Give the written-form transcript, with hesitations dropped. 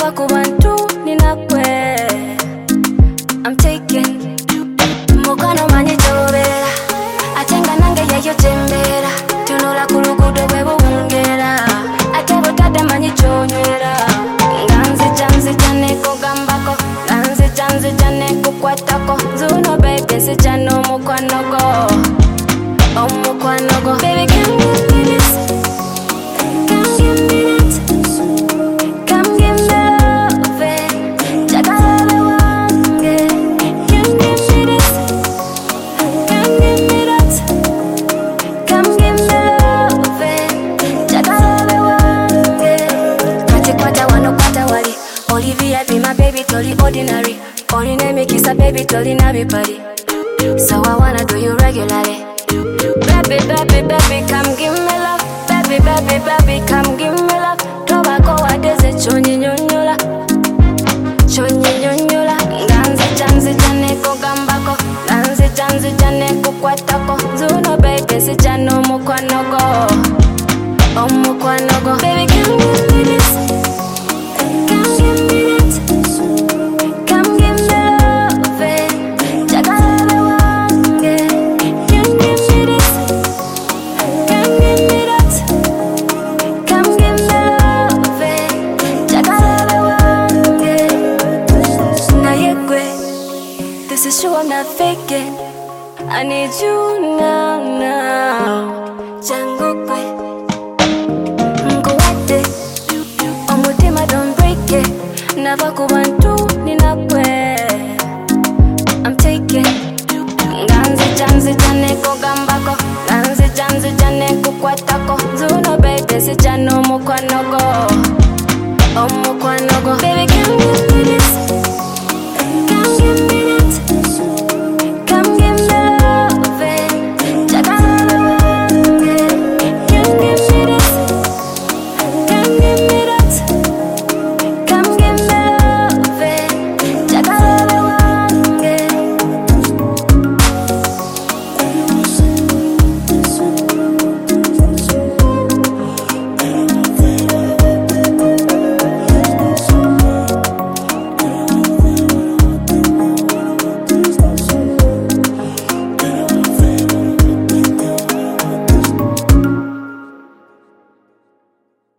Nava kubantu ninakwe. I'm taken. Mukano manye tobera. Atenga nange yeyo tembera. Tunula kulugudo bwebo ungera. Atebo tade manye chonywera. Nganzi janzi jane kugambako. Nganzi janzi jane kukwatako. Zuno baby si jano mukwanogo. Mukwanogo. Baby come give me this. Come give me that. Come give me love. Chakala wange. Come give me this. Come give me that. Come give me love. Chakala wange. Kati kwata wano kwata wali. Olivia be my baby totally ordinary. Only name me kiss a baby totally nabi party. So I wanna do you regularly. Baby, baby, baby, come give me love. Baby, baby, baby, come give me love. Tobacco adeze chonyi nyonyola. Chonyi nyonyola. Nganzi janzi jane kugambako. Nganzi janzi jane kukwatako. Zuno baby si jano mukwanogo. Mukwanogo. Baby, come give me this. Come give me that. Come give me love. Chakala wange. Come give me this. Come give me that. Come give me love. Chakala wange. Na yekwe. This is true, I'm not faking. I need you now. Jangokwe. Ngwate. Omutima don't break it. Nava kubantu ninakwe. I'm taken. Nganzi janzi jane kugambako. Nganzi janzi jane kukwatako. Zuno baby si jano mukwanogo. Mukwanogo. Baby